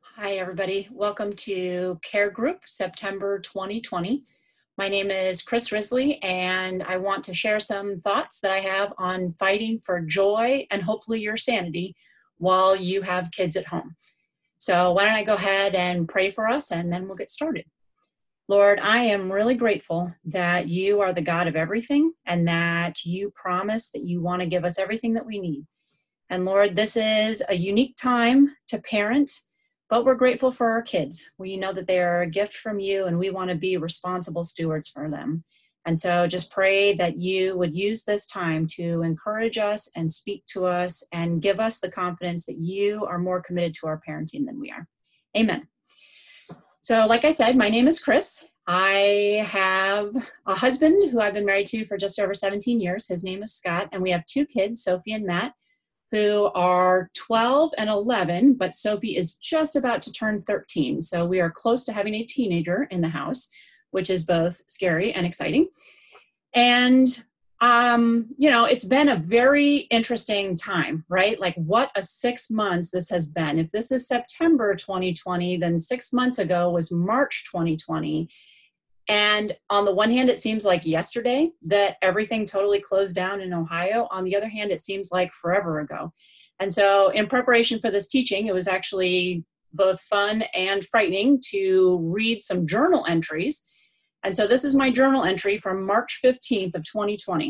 Hi, everybody. Welcome to Care Group, September 2020. My name is Chris Risley, and I want to share some thoughts that I have on fighting for joy and hopefully your sanity while you have kids at home. So why don't I go ahead and pray for us, and then we'll get started. Lord, I am really grateful that you are the God of everything and that you promise that you want to give us everything that we need. And Lord, this is a unique time to parent, but we're grateful for our kids. We know that they are a gift from you and we want to be responsible stewards for them. And so just pray that you would use this time to encourage us and speak to us and give us the confidence that you are more committed to our parenting than we are. Amen. So like I said, my name is Chris. I have a husband who I've been married to for just over 17 years. His name is Scott, and we have two kids, Sophie and Matt, who are 12 and 11, but Sophie is just about to turn 13. So we are close to having a teenager in the house, which is both scary and exciting. And, it's been a very interesting time, right? Like what a 6 months this has been. If this is September 2020, then 6 months ago was March 2020. And on the one hand, it seems like yesterday that everything totally closed down in Ohio. On the other hand, it seems like forever ago. And so in preparation for this teaching, it was actually both fun and frightening to read some journal entries. And so this is my journal entry from March 15th of 2020.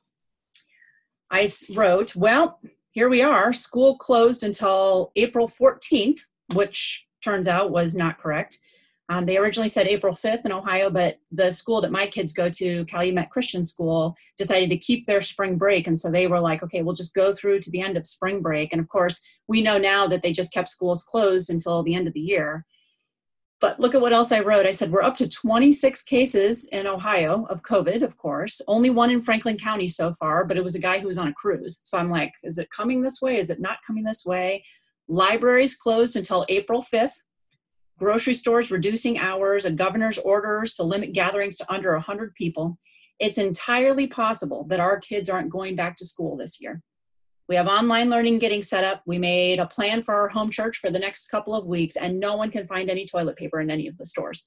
I wrote, well, here we are. School closed until April 14th, which turns out was not correct. They originally said April 5th in Ohio, but the school that my kids go to, Calumet Christian School, decided to keep their spring break. And so they were like, okay, we'll just go through to the end of spring break. And of course, we know now that they just kept schools closed until the end of the year. But look at what else I wrote. I said, we're up to 26 cases in Ohio of COVID, of course. Only one in Franklin County so far, but it was a guy who was on a cruise. So I'm like, is it coming this way? Is it not coming this way? Libraries closed until April 5th. Grocery stores reducing hours, a governor's orders to limit gatherings to under 100 people. It's entirely possible that our kids aren't going back to school this year. We have online learning getting set up. We made a plan for our home church for the next couple of weeks, and no one can find any toilet paper in any of the stores.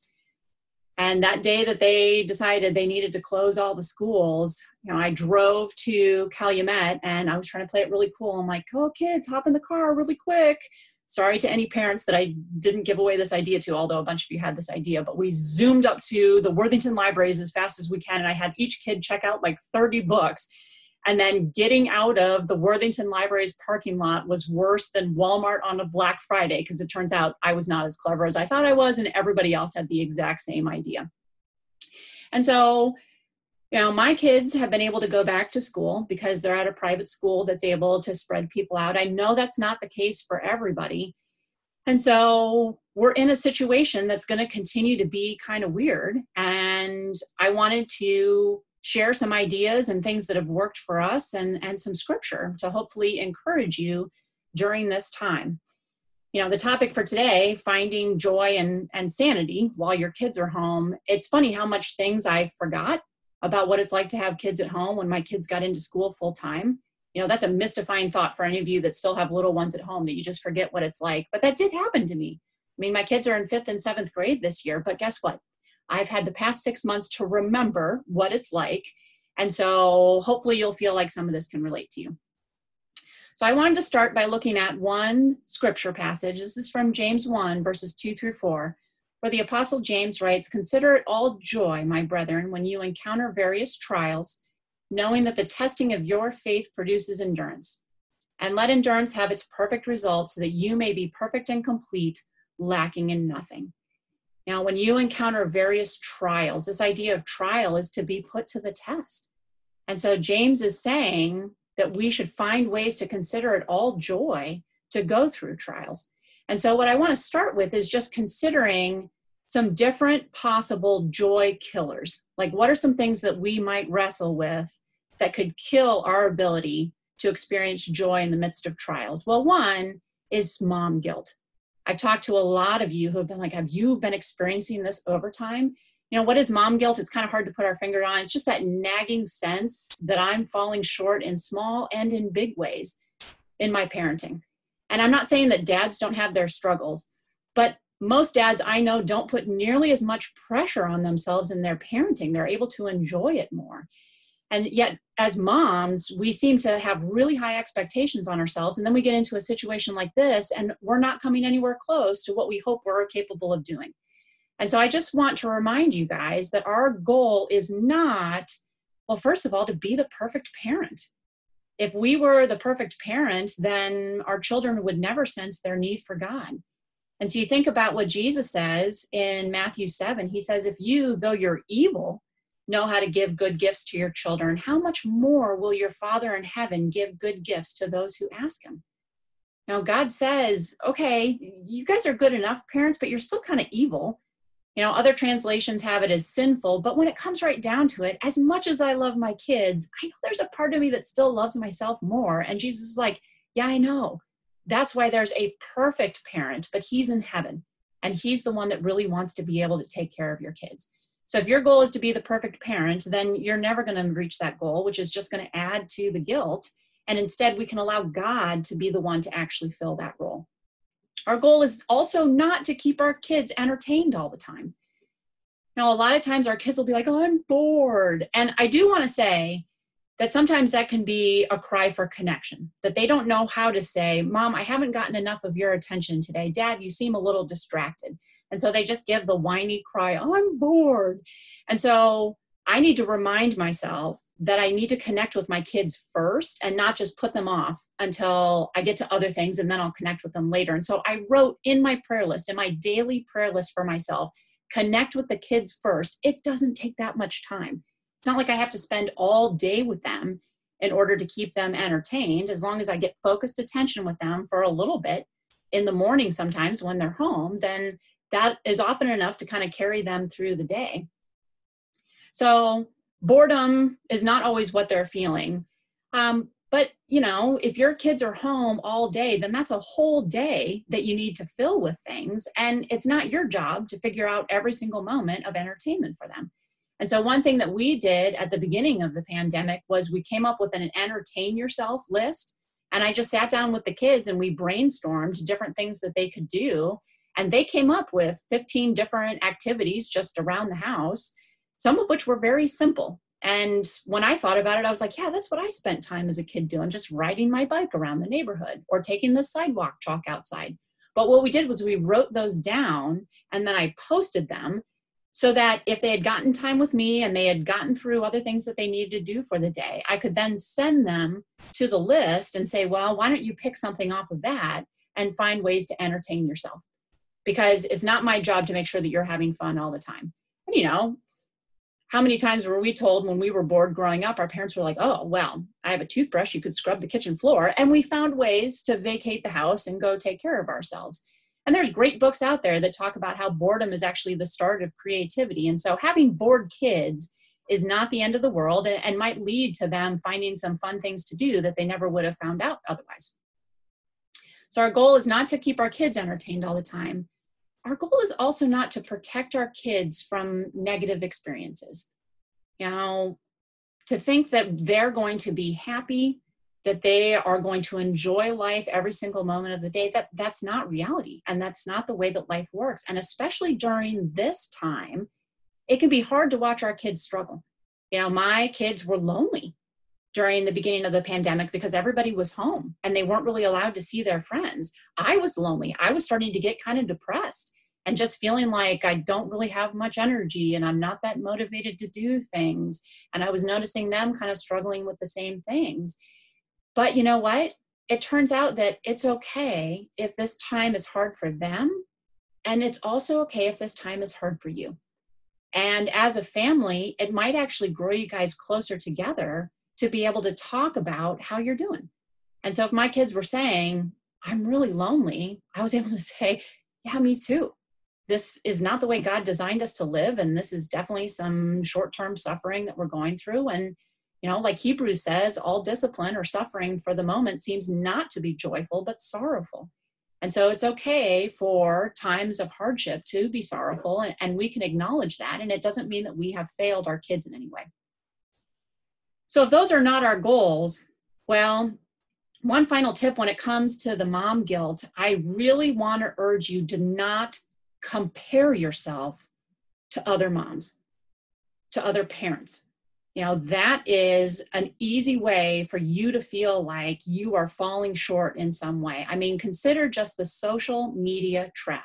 And that day that they decided they needed to close all the schools, I drove to Calumet and I was trying to play it really cool. I'm like, oh, kids, hop in the car really quick. Sorry to any parents that I didn't give away this idea to, although a bunch of you had this idea, but we zoomed up to the Worthington libraries as fast as we can. And I had each kid check out like 30 books. And then getting out of the Worthington Library's parking lot was worse than Walmart on a Black Friday, because it turns out I was not as clever as I thought I was, and everybody else had the exact same idea. And so, my kids have been able to go back to school because they're at a private school that's able to spread people out. I know that's not the case for everybody. And so we're in a situation that's going to continue to be kind of weird. And I wanted to share some ideas and things that have worked for us and some scripture to hopefully encourage you during this time. The topic for today, finding joy and sanity while your kids are home. It's funny how much things I forgot about what it's like to have kids at home when my kids got into school full time. That's a mystifying thought for any of you that still have little ones at home, that you just forget what it's like. But that did happen to me. My kids are in 5th and 7th grade this year, but guess what? I've had the past 6 months to remember what it's like. And so hopefully you'll feel like some of this can relate to you. So I wanted to start by looking at one scripture passage. This is from James 1, verses 2-4, where the Apostle James writes, "Consider it all joy, my brethren, when you encounter various trials, knowing that the testing of your faith produces endurance. And let endurance have its perfect result, so that you may be perfect and complete, lacking in nothing." Now, when you encounter various trials, this idea of trial is to be put to the test. And so James is saying that we should find ways to consider it all joy to go through trials. And so what I want to start with is just considering some different possible joy killers. Like, what are some things that we might wrestle with that could kill our ability to experience joy in the midst of trials? Well, one is mom guilt. I've talked to a lot of you who have been like, have you been experiencing this over time? What is mom guilt? It's kind of hard to put our finger on. It's just that nagging sense that I'm falling short in small and in big ways in my parenting. And I'm not saying that dads don't have their struggles, But most dads I know don't put nearly as much pressure on themselves in their parenting. They're able to enjoy it more. And yet, as moms, we seem to have really high expectations on ourselves. And then we get into a situation like this, and we're not coming anywhere close to what we hope we're capable of doing. And so I just want to remind you guys that our goal is not, well, first of all, to be the perfect parent. If we were the perfect parent, then our children would never sense their need for God. And so you think about what Jesus says in Matthew 7. He says, if you, though you're evil, know how to give good gifts to your children, how much more will your Father in heaven give good gifts to those who ask him? Now, God says, okay, you guys are good enough parents, but you're still kind of evil. Other translations have it as sinful, but when it comes right down to it, as much as I love my kids, I know there's a part of me that still loves myself more. And Jesus is like, yeah, I know. That's why there's a perfect parent, but he's in heaven, and he's the one that really wants to be able to take care of your kids. So if your goal is to be the perfect parent, then you're never going to reach that goal, which is just going to add to the guilt. And instead, we can allow God to be the one to actually fill that role. Our goal is also not to keep our kids entertained all the time. Now, a lot of times our kids will be like, oh, I'm bored. And I do want to say that sometimes that can be a cry for connection, that they don't know how to say, Mom, I haven't gotten enough of your attention today. Dad, you seem a little distracted. And so they just give the whiny cry, oh, I'm bored. And so I need to remind myself that I need to connect with my kids first and not just put them off until I get to other things, and then I'll connect with them later. And so I wrote in my prayer list, in my daily prayer list for myself, connect with the kids first. It doesn't take that much time. It's not like I have to spend all day with them in order to keep them entertained. As long as I get focused attention with them for a little bit in the morning, sometimes when they're home, then that is often enough to kind of carry them through the day. So boredom is not always what they're feeling. But, if your kids are home all day, then that's a whole day that you need to fill with things. And it's not your job to figure out every single moment of entertainment for them. And so one thing that we did at the beginning of the pandemic was we came up with an entertain yourself list. And I just sat down with the kids and we brainstormed different things that they could do. And they came up with 15 different activities just around the house, some of which were very simple. And when I thought about it, I was like, yeah, that's what I spent time as a kid doing, just riding my bike around the neighborhood or taking the sidewalk chalk outside. But what we did was we wrote those down and then I posted them so that if they had gotten time with me and they had gotten through other things that they needed to do for the day, I could then send them to the list and say, well, why don't you pick something off of that and find ways to entertain yourself? Because it's not my job to make sure that you're having fun all the time. And how many times were we told when we were bored growing up, our parents were like, oh, well, I have a toothbrush, you could scrub the kitchen floor. And we found ways to vacate the house and go take care of ourselves. And there's great books out there that talk about how boredom is actually the start of creativity. And so having bored kids is not the end of the world and might lead to them finding some fun things to do that they never would have found out otherwise. So our goal is not to keep our kids entertained all the time. Our goal is also not to protect our kids from negative experiences. To think that they're going to be happy, that they are going to enjoy life every single moment of the day, that's not reality. And that's not the way that life works. And especially during this time, it can be hard to watch our kids struggle. My kids were lonely during the beginning of the pandemic because everybody was home and they weren't really allowed to see their friends. I was lonely. I was starting to get kind of depressed and just feeling like I don't really have much energy and I'm not that motivated to do things. And I was noticing them kind of struggling with the same things. But you know what? It turns out that it's okay if this time is hard for them. And it's also okay if this time is hard for you. And as a family, it might actually grow you guys closer together to be able to talk about how you're doing. And so if my kids were saying, I'm really lonely, I was able to say, yeah, me too. This is not the way God designed us to live. And this is definitely some short-term suffering that we're going through. And, like Hebrews says, all discipline or suffering for the moment seems not to be joyful, but sorrowful. And so it's okay for times of hardship to be sorrowful, and we can acknowledge that. And it doesn't mean that we have failed our kids in any way. So if those are not our goals, well, one final tip when it comes to the mom guilt, I really want to urge you to not compare yourself to other moms, to other parents. That is an easy way for you to feel like you are falling short in some way. I mean, consider just the social media trap.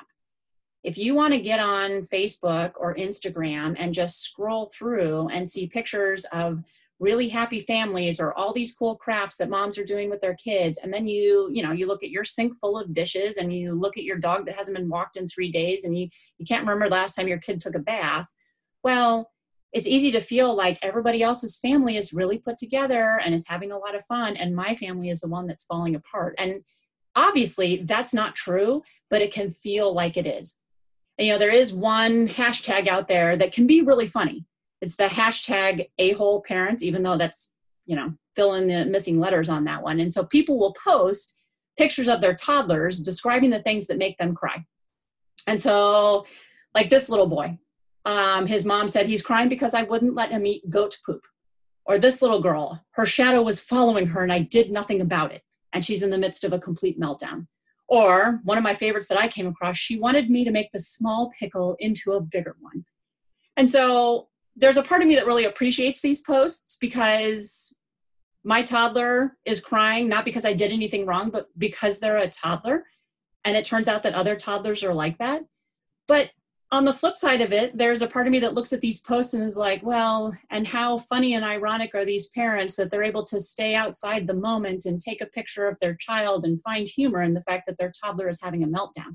If you want to get on Facebook or Instagram and just scroll through and see pictures of really happy families or all these cool crafts that moms are doing with their kids, and then you look at your sink full of dishes, and you look at your dog that hasn't been walked in 3 days, and you can't remember the last time your kid took a bath, well, it's easy to feel like everybody else's family is really put together and is having a lot of fun, and my family is the one that's falling apart. And obviously that's not true, but it can feel like it is. And, there is one hashtag out there that can be really funny. It's the hashtag a-hole parent, even though that's, fill in the missing letters on that one. And so people will post pictures of their toddlers describing the things that make them cry. And so like this little boy, his mom said he's crying because I wouldn't let him eat goat poop. Or this little girl, her shadow was following her and I did nothing about it. And she's in the midst of a complete meltdown. Or one of my favorites that I came across, she wanted me to make the small pickle into a bigger one. And so there's a part of me that really appreciates these posts because my toddler is crying, not because I did anything wrong, but because they're a toddler. And it turns out that other toddlers are like that. But on the flip side of it, there's a part of me that looks at these posts and is like, well, and how funny and ironic are these parents that they're able to stay outside the moment and take a picture of their child and find humor in the fact that their toddler is having a meltdown.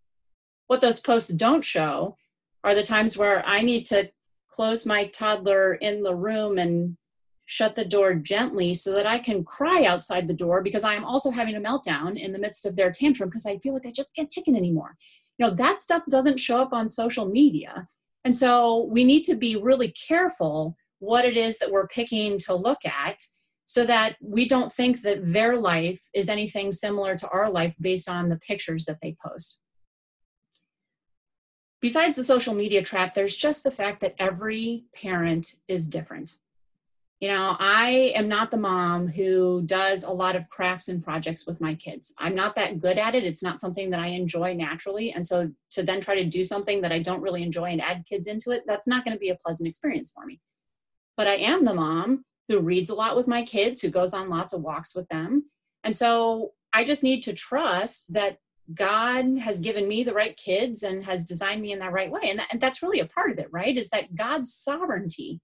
What those posts don't show are the times where I need to close my toddler in the room and shut the door gently so that I can cry outside the door because I am also having a meltdown in the midst of their tantrum because I feel like I just can't take it anymore. That stuff doesn't show up on social media. And so we need to be really careful what it is that we're picking to look at so that we don't think that their life is anything similar to our life based on the pictures that they post. Besides the social media trap, there's just the fact that every parent is different. I am not the mom who does a lot of crafts and projects with my kids. I'm not that good at it. It's not something that I enjoy naturally. And so to then try to do something that I don't really enjoy and add kids into it, that's not going to be a pleasant experience for me. But I am the mom who reads a lot with my kids, who goes on lots of walks with them. And so I just need to trust that God has given me the right kids and has designed me in that right way. And that's really a part of it, right? Is that God's sovereignty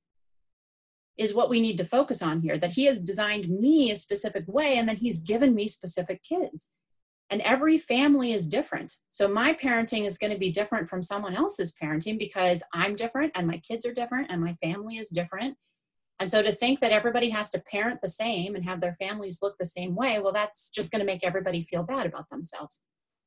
is what we need to focus on here, that he has designed me a specific way and then he's given me specific kids. And every family is different. So my parenting is going to be different from someone else's parenting because I'm different and my kids are different and my family is different. And so to think that everybody has to parent the same and have their families look the same way, well, that's just going to make everybody feel bad about themselves.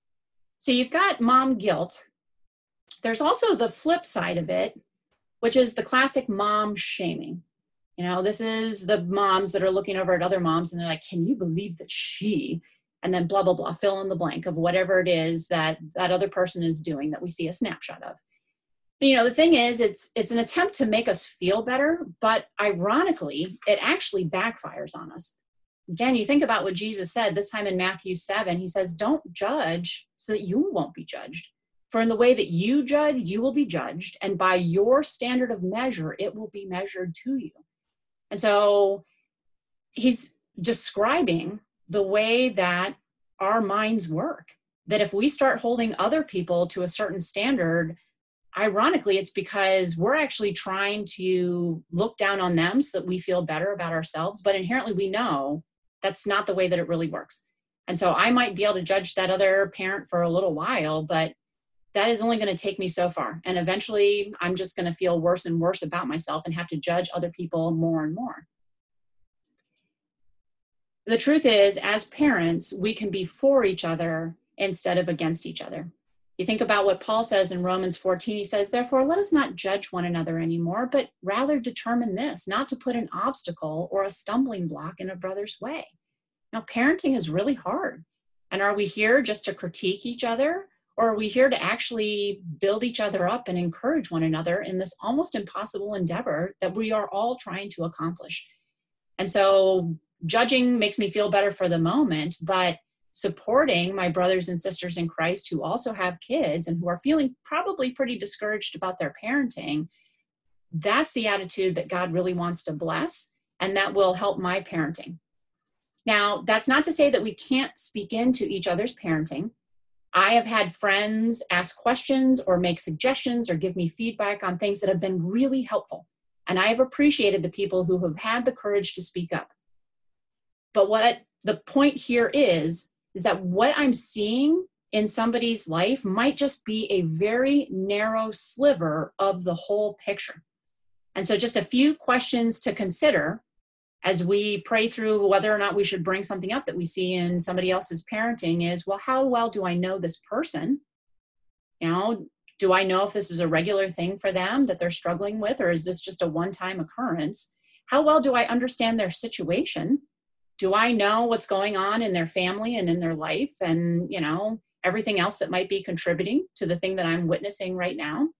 So you've got mom guilt. There's also the flip side of it, which is the classic mom shaming. This is the moms that are looking over at other moms and they're like, can you believe that she, and then blah, blah, blah, fill in the blank of whatever it is that that other person is doing that we see a snapshot of. The thing is, it's an attempt to make us feel better, but ironically, it actually backfires on us. Again, you think about what Jesus said this time in Matthew 7, he says, don't judge so that you won't be judged. For in the way that you judge, you will be judged. And by your standard of measure, it will be measured to you. And so he's describing the way that our minds work, that if we start holding other people to a certain standard, ironically, it's because we're actually trying to look down on them so that we feel better about ourselves. But inherently, we know that's not the way that it really works. And so I might be able to judge that other parent for a little while, but that is only going to take me so far. And eventually I'm just going to feel worse and worse about myself and have to judge other people more and more. The truth is, as parents, we can be for each other instead of against each other. You think about what Paul says in Romans 14, he says, therefore, let us not judge one another anymore, but rather determine this, not to put an obstacle or a stumbling block in a brother's way. Now, parenting is really hard. And are we here just to critique each other? Or are we here to actually build each other up and encourage one another in this almost impossible endeavor that we are all trying to accomplish? And so judging makes me feel better for the moment, but supporting my brothers and sisters in Christ who also have kids and who are feeling probably pretty discouraged about their parenting, that's the attitude that God really wants to bless, and that will help my parenting. Now, that's not to say that we can't speak into each other's parenting. I have had friends ask questions or make suggestions or give me feedback on things that have been really helpful. And I have appreciated the people who have had the courage to speak up. But what the point here is that what I'm seeing in somebody's life might just be a very narrow sliver of the whole picture. And so just a few questions to consider as we pray through whether or not we should bring something up that we see in somebody else's parenting is, well, how well do I know this person? You know, do I know if this is a regular thing for them that they're struggling with, or is this just a one-time occurrence? How well do I understand their situation? Do I know what's going on in their family and in their life and, you know, everything else that might be contributing to the thing that I'm witnessing right now?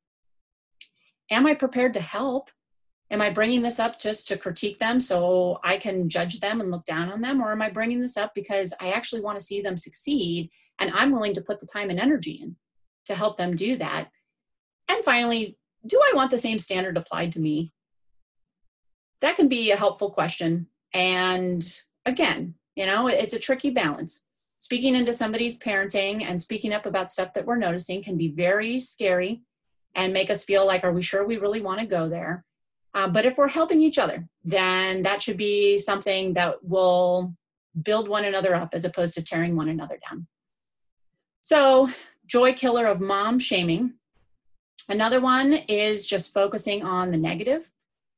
Am I prepared to help? Am I bringing this up just to critique them so I can judge them and look down on them? Or am I bringing this up because I actually want to see them succeed and I'm willing to put the time and energy in to help them do that? And finally, do I want the same standard applied to me? That can be a helpful question. And again, you know, it's a tricky balance. Speaking into somebody's parenting and speaking up about stuff that we're noticing can be very scary and make us feel like, are we sure we really want to go there? But if we're helping each other, then that should be something that will build one another up as opposed to tearing one another down. So, joy killer of mom shaming. Another one is just focusing on the negative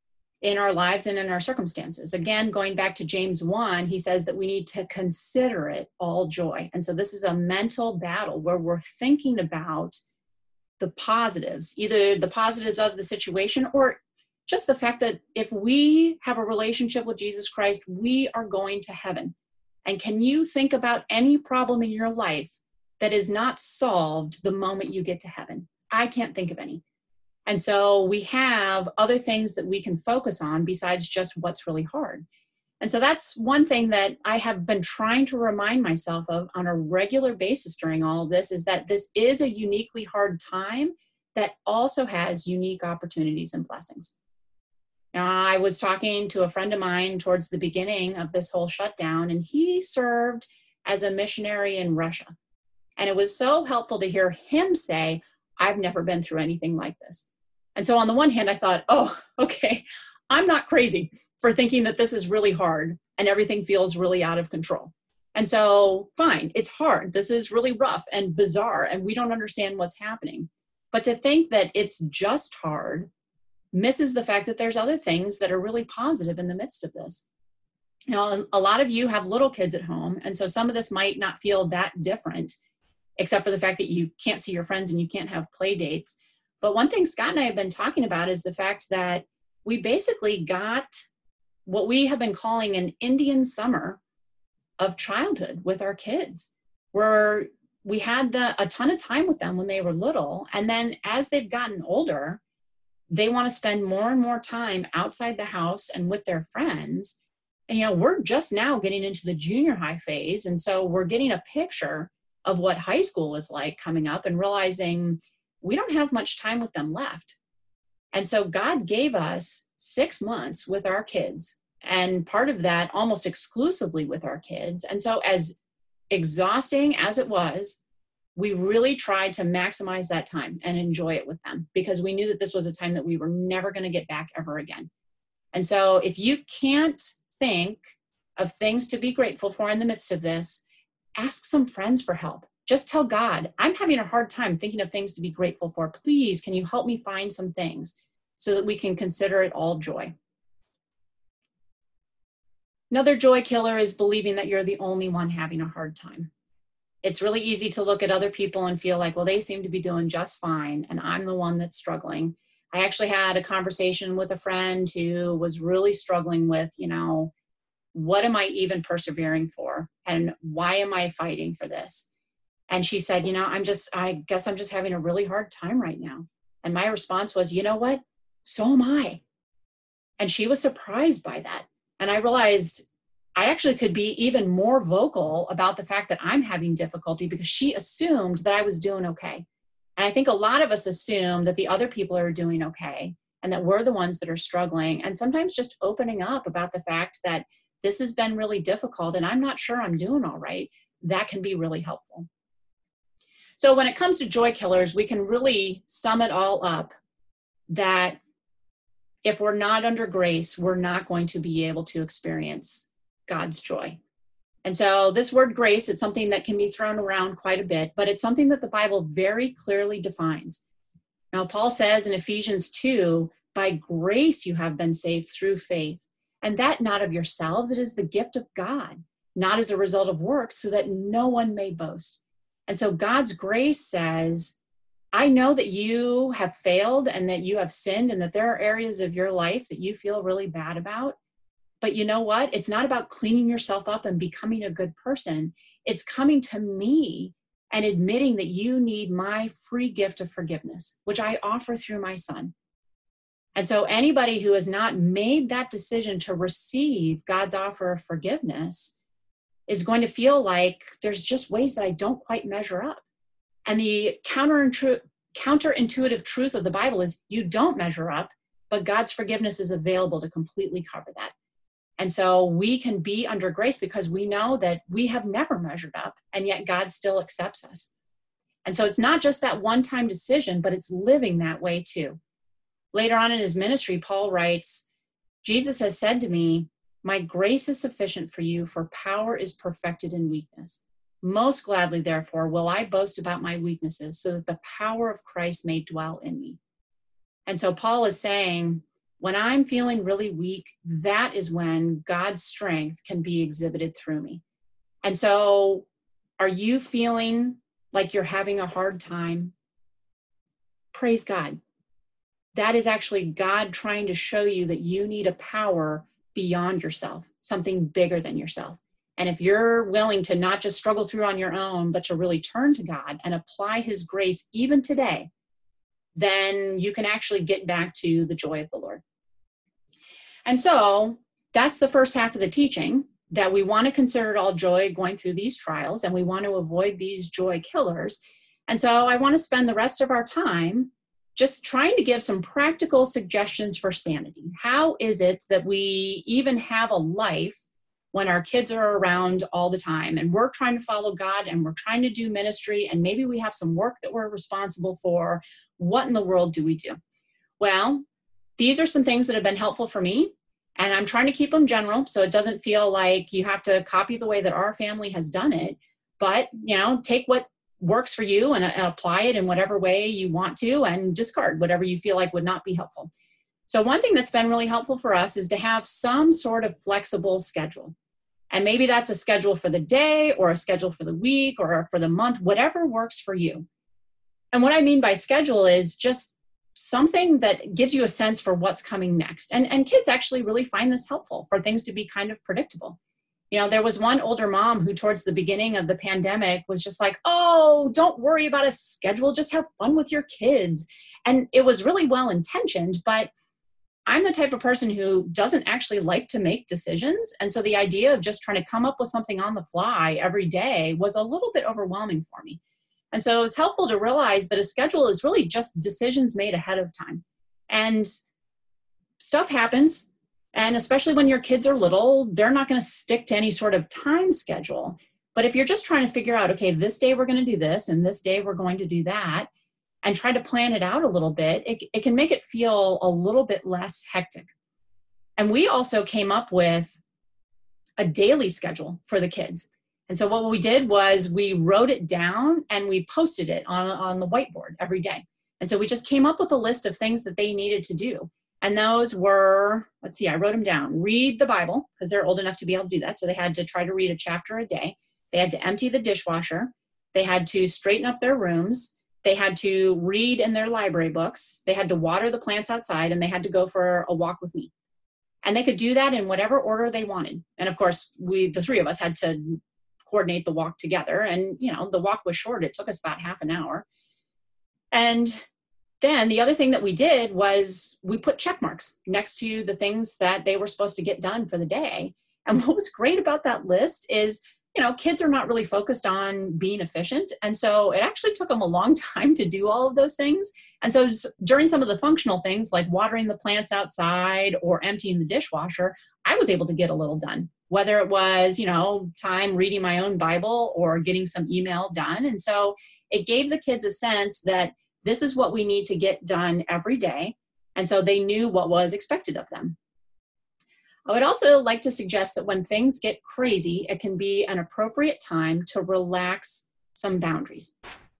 in our lives and in our circumstances. Again, going back to James 1, he says that we need to consider it all joy. And so this is a mental battle where we're thinking about the positives, either the positives of the situation or just the fact that if we have a relationship with Jesus Christ, we are going to heaven. And can you think about any problem in your life that is not solved the moment you get to heaven? I can't think of any. And so we have other things that we can focus on besides just what's really hard. And so that's one thing that I have been trying to remind myself of on a regular basis during all of this, is that this is a uniquely hard time that also has unique opportunities and blessings. Now, I was talking to a friend of mine towards the beginning of this whole shutdown, and he served as a missionary in Russia. And it was so helpful to hear him say, I've never been through anything like this. And so on the one hand, I thought, oh, okay, I'm not crazy for thinking that this is really hard and everything feels really out of control. And so, fine, it's hard. This is really rough and bizarre, and we don't understand what's happening. But to think that it's just hard misses the fact that there's other things that are really positive in the midst of this. You know, a lot of you have little kids at home, and so some of this might not feel that different, except for the fact that you can't see your friends and you can't have play dates. But one thing Scott and I have been talking about is the fact that we basically got what we have been calling an Indian summer of childhood with our kids, where we had a ton of time with them when they were little. And then as they've gotten older, they want to spend more and more time outside the house and with their friends. And, you know, we're just now getting into the junior high phase. And so we're getting a picture of what high school is like coming up and realizing we don't have much time with them left. And so God gave us 6 months with our kids, and part of that almost exclusively with our kids. And so as exhausting as it was, we really tried to maximize that time and enjoy it with them, because we knew that this was a time that we were never going to get back ever again. And so if you can't think of things to be grateful for in the midst of this, ask some friends for help. Just tell God, I'm having a hard time thinking of things to be grateful for. Please, can you help me find some things so that we can consider it all joy? Another joy killer is believing that you're the only one having a hard time. It's really easy to look at other people and feel like, well, they seem to be doing just fine, and I'm the one that's struggling. I actually had a conversation with a friend who was really struggling with, you know, what am I even persevering for? And why am I fighting for this? And she said, you know, I guess I'm just having a really hard time right now. And my response was, you know what? So am I. And she was surprised by that. And I realized I actually could be even more vocal about the fact that I'm having difficulty because she assumed that I was doing okay. And I think a lot of us assume that the other people are doing okay and that we're the ones that are struggling. And sometimes just opening up about the fact that this has been really difficult and I'm not sure I'm doing all right, that can be really helpful. So when it comes to joy killers, we can really sum it all up that if we're not under grace, we're not going to be able to experience God's joy. And so this word grace, it's something that can be thrown around quite a bit, but it's something that the Bible very clearly defines. Now, Paul says in Ephesians 2, by grace you have been saved through faith, and that not of yourselves, it is the gift of God, not as a result of works, so that no one may boast. And so God's grace says, I know that you have failed and that you have sinned and that there are areas of your life that you feel really bad about. But you know what? It's not about cleaning yourself up and becoming a good person. It's coming to me and admitting that you need my free gift of forgiveness, which I offer through my son. And so anybody who has not made that decision to receive God's offer of forgiveness is going to feel like there's just ways that I don't quite measure up. And the counterintuitive truth of the Bible is you don't measure up, but God's forgiveness is available to completely cover that. And so we can be under grace because we know that we have never measured up, and yet God still accepts us. And so it's not just that one-time decision, but it's living that way too. Later on in his ministry, Paul writes, Jesus has said to me, my grace is sufficient for you, for power is perfected in weakness. Most gladly, therefore, will I boast about my weaknesses, so that the power of Christ may dwell in me. And so Paul is saying, when I'm feeling really weak, that is when God's strength can be exhibited through me. And so are you feeling like you're having a hard time? Praise God. That is actually God trying to show you that you need a power beyond yourself, something bigger than yourself. And if you're willing to not just struggle through on your own, but to really turn to God and apply his grace even today, then you can actually get back to the joy of the Lord. And so that's the first half of the teaching, that we want to consider it all joy going through these trials, and we want to avoid these joy killers. And so I want to spend the rest of our time just trying to give some practical suggestions for sanity. How is it that we even have a life when our kids are around all the time and we're trying to follow God and we're trying to do ministry and maybe we have some work that we're responsible for? What in the world do we do? Well, these are some things that have been helpful for me, and I'm trying to keep them general so it doesn't feel like you have to copy the way that our family has done it. But, take what works for you and apply it in whatever way you want to, and discard whatever you feel like would not be helpful. So one thing that's been really helpful for us is to have some sort of flexible schedule. And maybe that's a schedule for the day or a schedule for the week or for the month, whatever works for you. And what I mean by schedule is just something that gives you a sense for what's coming next. And kids actually really find this helpful, for things to be kind of predictable. There was one older mom who towards the beginning of the pandemic was just like, oh, don't worry about a schedule, just have fun with your kids. And it was really well-intentioned, but I'm the type of person who doesn't actually like to make decisions. And so the idea of just trying to come up with something on the fly every day was a little bit overwhelming for me. And so it was helpful to realize that a schedule is really just decisions made ahead of time. And stuff happens. And especially when your kids are little, they're not going to stick to any sort of time schedule. But if you're just trying to figure out, okay, this day we're going to do this, and this day we're going to do that, and try to plan it out a little bit, it can make it feel a little bit less hectic. And we also came up with a daily schedule for the kids. And so what we did was we wrote it down and we posted it on the whiteboard every day. And so we just came up with a list of things that they needed to do. And those were, I wrote them down. Read the Bible, because they're old enough to be able to do that. So they had to try to read a chapter a day. They had to empty the dishwasher. They had to straighten up their rooms. They had to read in their library books. They had to water the plants outside, and they had to go for a walk with me. And they could do that in whatever order they wanted. And of course, the three of us had to coordinate the walk together. And, the walk was short. It took us about half an hour. And then the other thing that we did was we put check marks next to the things that they were supposed to get done for the day. And what was great about that list is, kids are not really focused on being efficient. And so it actually took them a long time to do all of those things. And so during some of the functional things like watering the plants outside or emptying the dishwasher, I was able to get a little done, whether it was, time reading my own Bible or getting some email done. And so it gave the kids a sense that this is what we need to get done every day. And so they knew what was expected of them. I would also like to suggest that when things get crazy, it can be an appropriate time to relax some boundaries.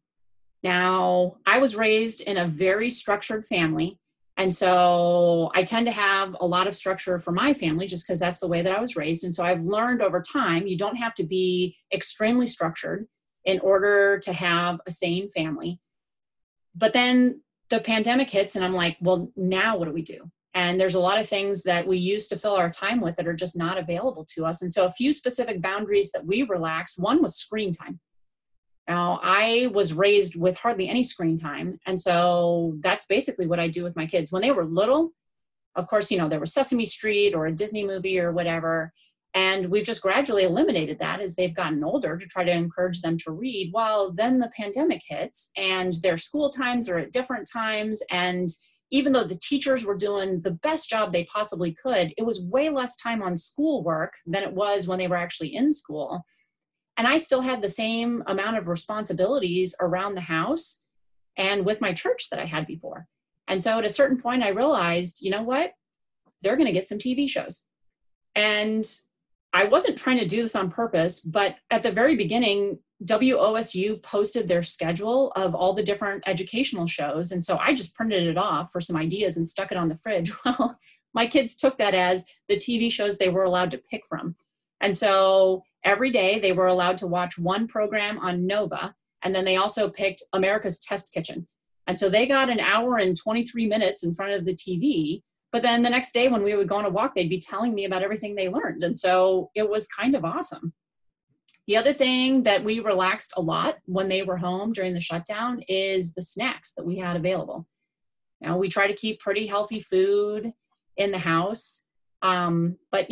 Now, I was raised in a very structured family, and so I tend to have a lot of structure for my family just because that's the way that I was raised. And so I've learned over time, you don't have to be extremely structured in order to have a sane family. But then the pandemic hits and I'm like, well, now what do we do? And there's a lot of things that we used to fill our time with that are just not available to us. And so a few specific boundaries that we relaxed, one was screen time. Now, I was raised with hardly any screen time. And so that's basically what I do with my kids. When they were little, of course, there was Sesame Street or a Disney movie or whatever. And we've just gradually eliminated that as they've gotten older to try to encourage them to read. Well, then the pandemic hits and their school times are at different times. And even though the teachers were doing the best job they possibly could, it was way less time on schoolwork than it was when they were actually in school. And I still had the same amount of responsibilities around the house and with my church that I had before. And so at a certain point, I realized, you know what? They're going to get some TV shows. And I wasn't trying to do this on purpose, but at the very beginning, WOSU posted their schedule of all the different educational shows. And so I just printed it off for some ideas and stuck it on the fridge. Well, my kids took that as the TV shows they were allowed to pick from. And so every day they were allowed to watch one program on Nova. And then they also picked America's Test Kitchen. And so they got an hour and 23 minutes in front of the TV. But then the next day when we would go on a walk, they'd be telling me about everything they learned. And so it was kind of awesome. The other thing that we relaxed a lot when they were home during the shutdown is the snacks that we had available. Now, we try to keep pretty healthy food in the house. But,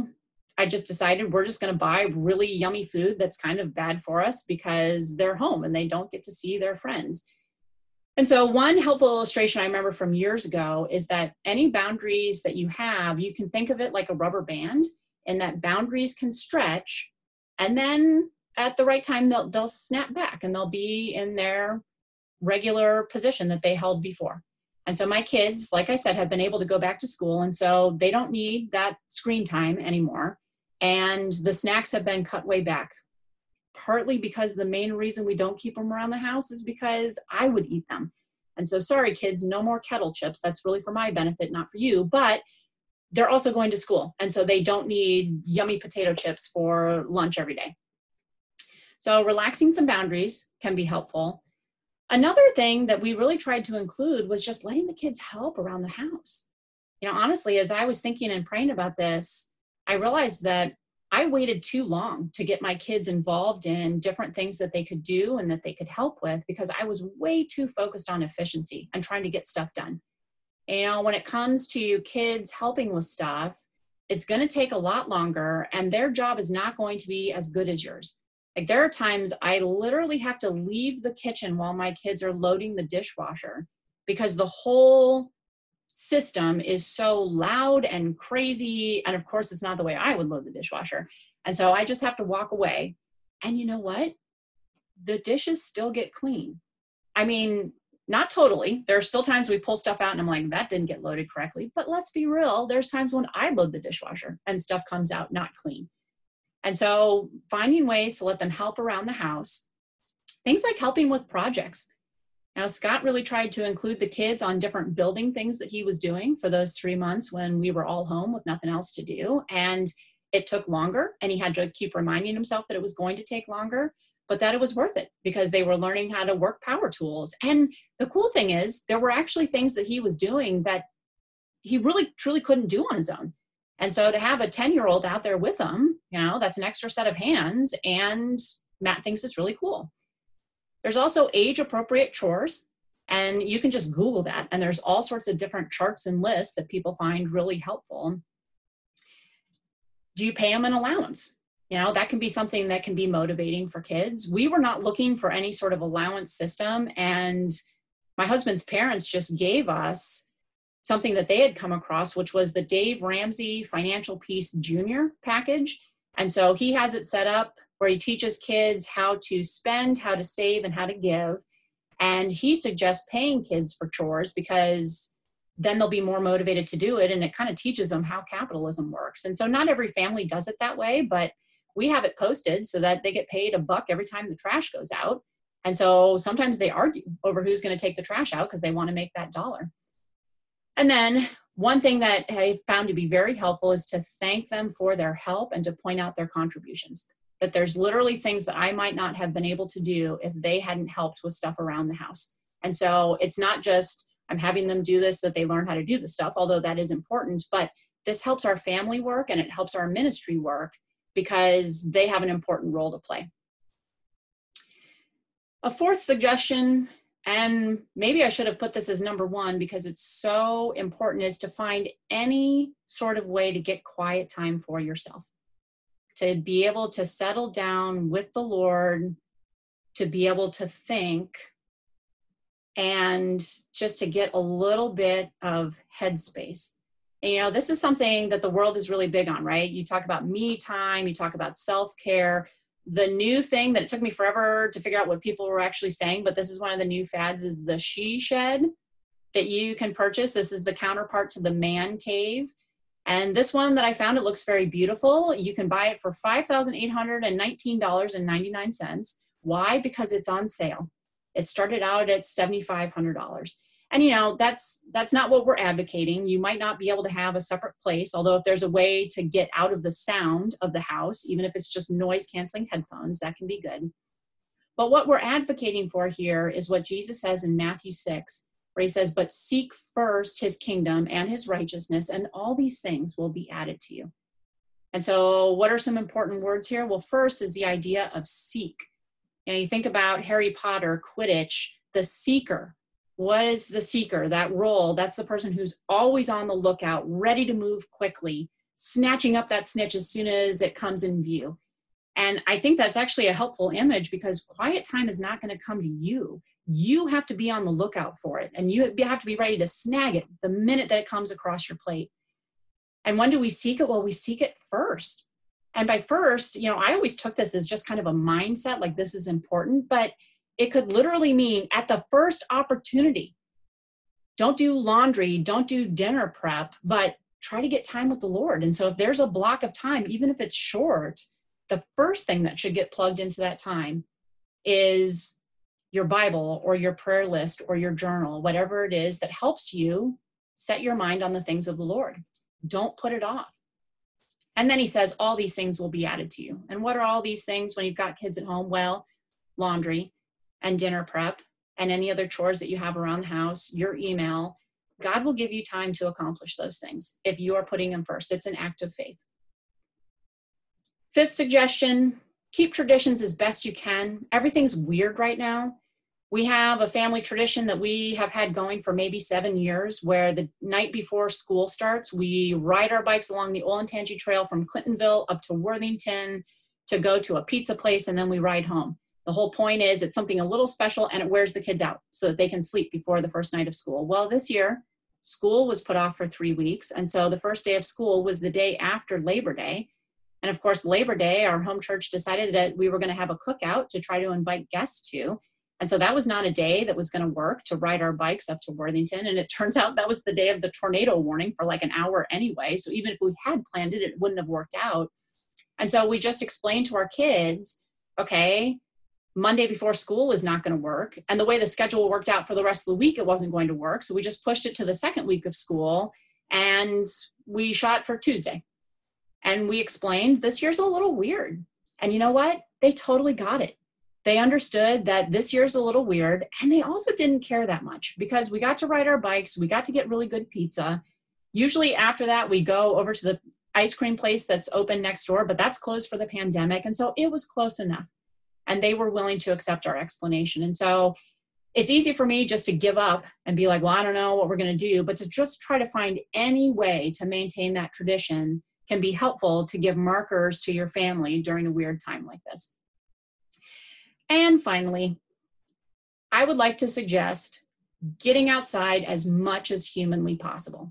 I just decided we're just going to buy really yummy food that's kind of bad for us because they're home and they don't get to see their friends. And so one helpful illustration I remember from years ago is that any boundaries that you have, you can think of it like a rubber band, and that boundaries can stretch. And then at the right time, they'll snap back and they'll be in their regular position that they held before. And so my kids, like I said, have been able to go back to school. And so they don't need that screen time anymore. And the snacks have been cut way back, partly because the main reason we don't keep them around the house is because I would eat them. And so sorry, kids, no more kettle chips. That's really for my benefit, not for you. But they're also going to school. And so they don't need yummy potato chips for lunch every day. So relaxing some boundaries can be helpful. Another thing that we really tried to include was just letting the kids help around the house. Honestly, as I was thinking and praying about this, I realized that I waited too long to get my kids involved in different things that they could do and that they could help with because I was way too focused on efficiency and trying to get stuff done. When it comes to kids helping with stuff, it's going to take a lot longer and their job is not going to be as good as yours. Like there are times I literally have to leave the kitchen while my kids are loading the dishwasher because the whole system is so loud and crazy. And of course, it's not the way I would load the dishwasher. And so I just have to walk away. And you know what? The dishes still get clean. I mean, not totally. There are still times we pull stuff out and I'm like, that didn't get loaded correctly. But let's be real. There's times when I load the dishwasher and stuff comes out not clean. And so finding ways to let them help around the house, things like helping with projects. Now, Scott really tried to include the kids on different building things that he was doing for those 3 months when we were all home with nothing else to do. And it took longer and he had to keep reminding himself that it was going to take longer, but that it was worth it because they were learning how to work power tools. And the cool thing is there were actually things that he was doing that he really truly couldn't do on his own. And so to have a 10-year-old out there with him, that's an extra set of hands, and Matt thinks it's really cool. There's also age-appropriate chores, and you can just Google that, and there's all sorts of different charts and lists that people find really helpful. do you pay them an allowance? You know, that can be something that can be motivating for kids. We were not looking for any sort of allowance system. And my husband's parents just gave us something that they had come across, which was the Dave Ramsey Financial Peace Junior package. And so he has it set up where he teaches kids how to spend, how to save, and how to give. And he suggests paying kids for chores because then they'll be more motivated to do it. And it kind of teaches them how capitalism works. And so not every family does it that way, but we have it posted so that they get paid $1 every time the trash goes out. And so sometimes they argue over who's going to take the trash out because they want to make that dollar. And then one thing that I found to be very helpful is to thank them for their help and to point out their contributions. That there's literally things that I might not have been able to do if they hadn't helped with stuff around the house. And so it's not just I'm having them do this so that they learn how to do the stuff, although that is important, but this helps our family work and it helps our ministry work because they have an important role to play. A fourth suggestion, and maybe I should have put this as number 1 because it's so important, is to find any sort of way to get quiet time for yourself, to be able to settle down with the Lord, to be able to think, and just to get a little bit of headspace. And, you know, this is something that the world is really big on, right? You talk about me time, you talk about self-care. The new thing that it took me forever to figure out what people were actually saying, but this is one of the new fads, is the she shed that you can purchase. This is the counterpart to the man cave. And this one that I found, it looks very beautiful. You can buy it for $5,819.99. Why? Because it's on sale. It started out at $7,500. And, you know, that's not what we're advocating. You might not be able to have a separate place, although if there's a way to get out of the sound of the house, even if it's just noise canceling headphones, that can be good. But what we're advocating for here is what Jesus says in Matthew 6, where he says, but seek first his kingdom and his righteousness, and all these things will be added to you. And so what are some important words here? Well, first is the idea of seek. You know, you think about Harry Potter, Quidditch, the seeker. What is the seeker? That role, that's the person who's always on the lookout, ready to move quickly, snatching up that snitch as soon as it comes in view. And I think that's actually a helpful image because quiet time is not going to come to you. You have to be on the lookout for it. And you have to be ready to snag it the minute that it comes across your plate. And when do we seek it? Well, we seek it first. And by first, you know, I always took this as just kind of a mindset, like this is important, but it could literally mean at the first opportunity. Don't do laundry, don't do dinner prep, but try to get time with the Lord. And so if there's a block of time, even if it's short, the first thing that should get plugged into that time is your Bible or your prayer list or your journal, whatever it is that helps you set your mind on the things of the Lord. Don't put it off. And then he says, all these things will be added to you. And what are all these things when you've got kids at home? Well, laundry and dinner prep and any other chores that you have around the house, your email. God will give you time to accomplish those things if you are putting him first. It's an act of faith. Fifth suggestion, keep traditions as best you can. Everything's weird right now. We have a family tradition that we have had going for maybe 7 years where the night before school starts, we ride our bikes along the Olentangy Trail from Clintonville up to Worthington to go to a pizza place, and then we ride home. The whole point is it's something a little special and it wears the kids out so that they can sleep before the first night of school. Well, this year, school was put off for 3 weeks. And so the first day of school was the day after Labor Day. And of course, Labor Day, our home church decided that we were going to have a cookout to try to invite guests to. And so that was not a day that was going to work to ride our bikes up to Worthington. And it turns out that was the day of the tornado warning for like an hour anyway. So even if we had planned it, it wouldn't have worked out. And so we just explained to our kids, okay, Monday before school is not going to work. And the way the schedule worked out for the rest of the week, it wasn't going to work. So we just pushed it to the second week of school and we shot for Tuesday. And we explained this year's a little weird. And you know what? They totally got it. They understood that this year's a little weird. And they also didn't care that much because we got to ride our bikes. We got to get really good pizza. Usually after that, we go over to the ice cream place that's open next door, but that's closed for the pandemic. And so it was close enough. And they were willing to accept our explanation. And so it's easy for me just to give up and be like, well, I don't know what we're going to do, but to just try to find any way to maintain that tradition can be helpful to give markers to your family during a weird time like this. And finally, I would like to suggest getting outside as much as humanly possible.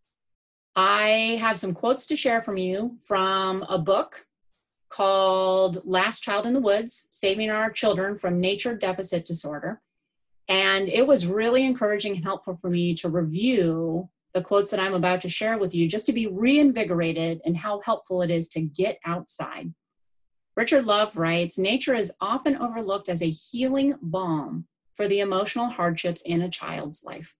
I have some quotes to share from you from a book called Last Child in the Woods, Saving Our Children from Nature Deficit Disorder. And it was really encouraging and helpful for me to review the quotes that I'm about to share with you, just to be reinvigorated in how helpful it is to get outside. Richard Love writes, nature is often overlooked as a healing balm for the emotional hardships in a child's life.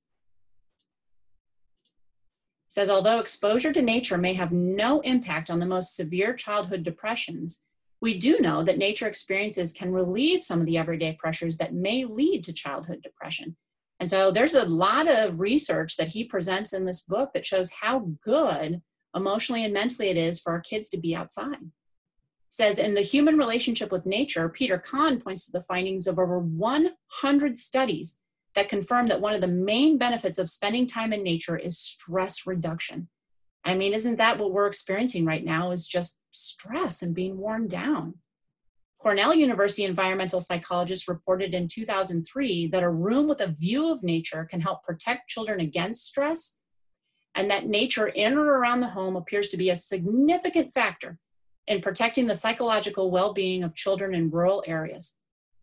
He says, although exposure to nature may have no impact on the most severe childhood depressions, we do know that nature experiences can relieve some of the everyday pressures that may lead to childhood depression. And so there's a lot of research that he presents in this book that shows how good emotionally and mentally it is for our kids to be outside. He says, in The Human Relationship with Nature, Peter Kahn points to the findings of over 100 studies that confirm that one of the main benefits of spending time in nature is stress reduction. I mean, isn't that what we're experiencing right now, is just stress and being worn down? Cornell University environmental psychologists reported in 2003 that a room with a view of nature can help protect children against stress, and that nature in or around the home appears to be a significant factor in protecting the psychological well-being of children in rural areas.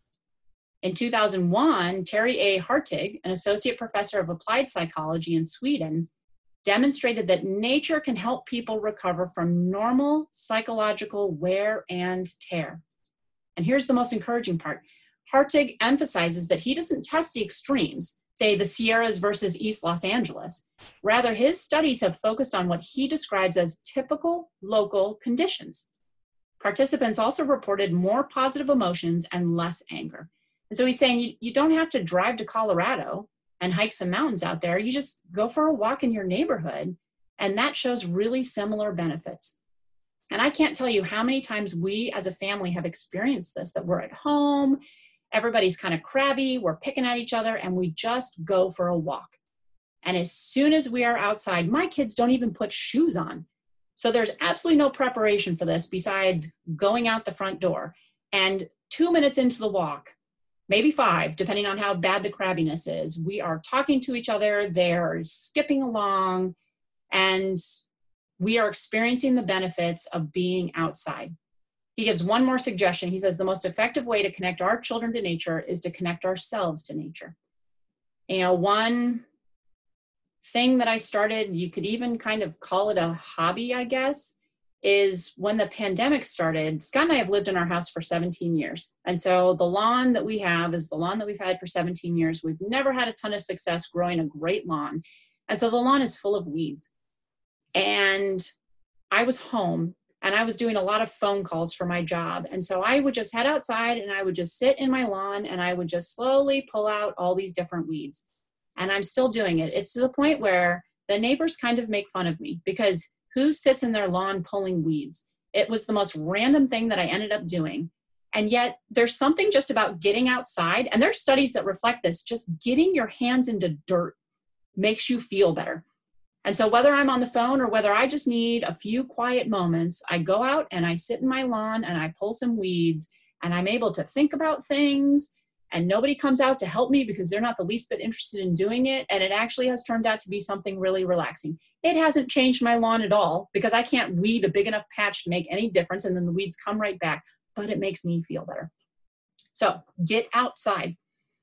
In 2001, Terry A. Hartig, an associate professor of applied psychology in Sweden, demonstrated that nature can help people recover from normal psychological wear and tear. And here's the most encouraging part. Hartig emphasizes that he doesn't test the extremes, say the Sierras versus East Los Angeles. Rather, his studies have focused on what he describes as typical local conditions. Participants also reported more positive emotions and less anger. And so he's saying you don't have to drive to Colorado and hike some mountains out there. You just go for a walk in your neighborhood, and that shows really similar benefits. And I can't tell you how many times we as a family have experienced this, that we're at home, everybody's kind of crabby, we're picking at each other, and we just go for a walk. And as soon as we are outside, my kids don't even put shoes on. So there's absolutely no preparation for this besides going out the front door. And 2 minutes into the walk, maybe 5, depending on how bad the crabbiness is, we are talking to each other, they're skipping along, and we are experiencing the benefits of being outside. He gives one more suggestion. He says the most effective way to connect our children to nature is to connect ourselves to nature. You know, one thing that I started, you could even kind of call it a hobby, I guess, is when the pandemic started, Scott and I have lived in our house for 17 years. And so the lawn that we have is the lawn that we've had for 17 years. We've never had a ton of success growing a great lawn. And so the lawn is full of weeds. And I was home and I was doing a lot of phone calls for my job. And so I would just head outside and I would just sit in my lawn and I would just slowly pull out all these different weeds. And I'm still doing it. It's to the point where the neighbors kind of make fun of me because who sits in their lawn pulling weeds? It was the most random thing that I ended up doing. And yet there's something just about getting outside, and there's studies that reflect this, just getting your hands into dirt makes you feel better. And so whether I'm on the phone or whether I just need a few quiet moments, I go out and I sit in my lawn and I pull some weeds, and I'm able to think about things, and nobody comes out to help me because they're not the least bit interested in doing it. And it actually has turned out to be something really relaxing. It hasn't changed my lawn at all because I can't weed a big enough patch to make any difference, and then the weeds come right back, but it makes me feel better. So get outside.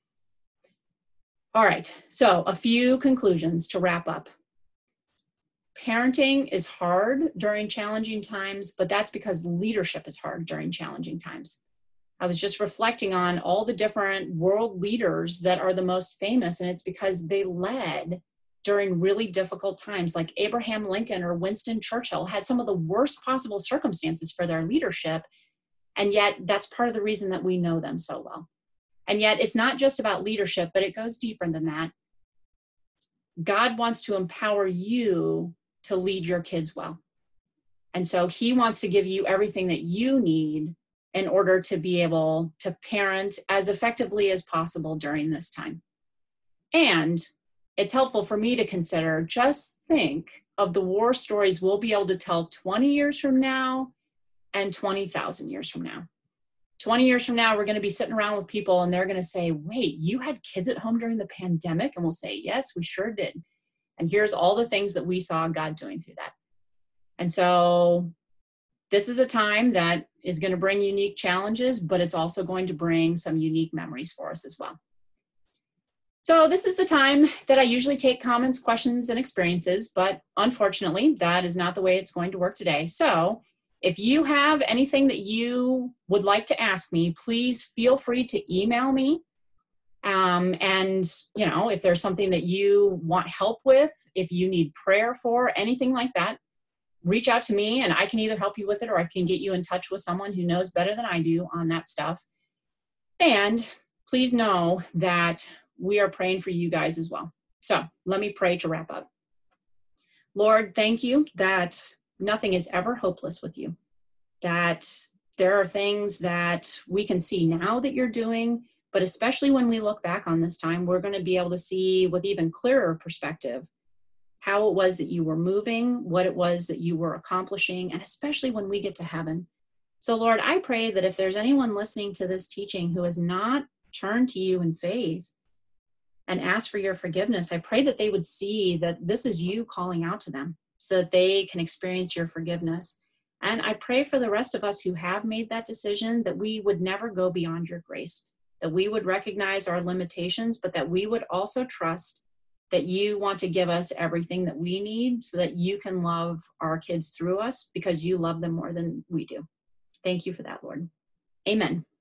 All right, so a few conclusions to wrap up. Parenting is hard during challenging times, but that's because leadership is hard during challenging times. I was just reflecting on all the different world leaders that are the most famous, and it's because they led during really difficult times, like Abraham Lincoln or Winston Churchill had some of the worst possible circumstances for their leadership, and yet that's part of the reason that we know them so well. And yet it's not just about leadership, but it goes deeper than that. God wants to empower you to lead your kids well. And so he wants to give you everything that you need in order to be able to parent as effectively as possible during this time. And it's helpful for me to consider, just think of the war stories we'll be able to tell 20 years from now and 20,000 years from now. 20 years from now, we're going to be sitting around with people and they're going to say, wait, you had kids at home during the pandemic? And we'll say, yes, we sure did. And here's all the things that we saw God doing through that. And so this is a time that is going to bring unique challenges, but it's also going to bring some unique memories for us as well. So this is the time that I usually take comments, questions, and experiences, but unfortunately, that is not the way it's going to work today. So if you have anything that you would like to ask me, please feel free to email me. And, you know, if there's something that you want help with, if you need prayer for, anything like that, reach out to me and I can either help you with it or I can get you in touch with someone who knows better than I do on that stuff. And please know that we are praying for you guys as well. So let me pray to wrap up. Lord, thank you that nothing is ever hopeless with you, that there are things that we can see now that you're doing, but especially when we look back on this time, we're going to be able to see with even clearer perspective how it was that you were moving, what it was that you were accomplishing, and especially when we get to heaven. So Lord, I pray that if there's anyone listening to this teaching who has not turned to you in faith and asked for your forgiveness, I pray that they would see that this is you calling out to them so that they can experience your forgiveness. And I pray for the rest of us who have made that decision that we would never go beyond your grace, that we would recognize our limitations, but that we would also trust that you want to give us everything that we need so that you can love our kids through us because you love them more than we do. Thank you for that, Lord. Amen.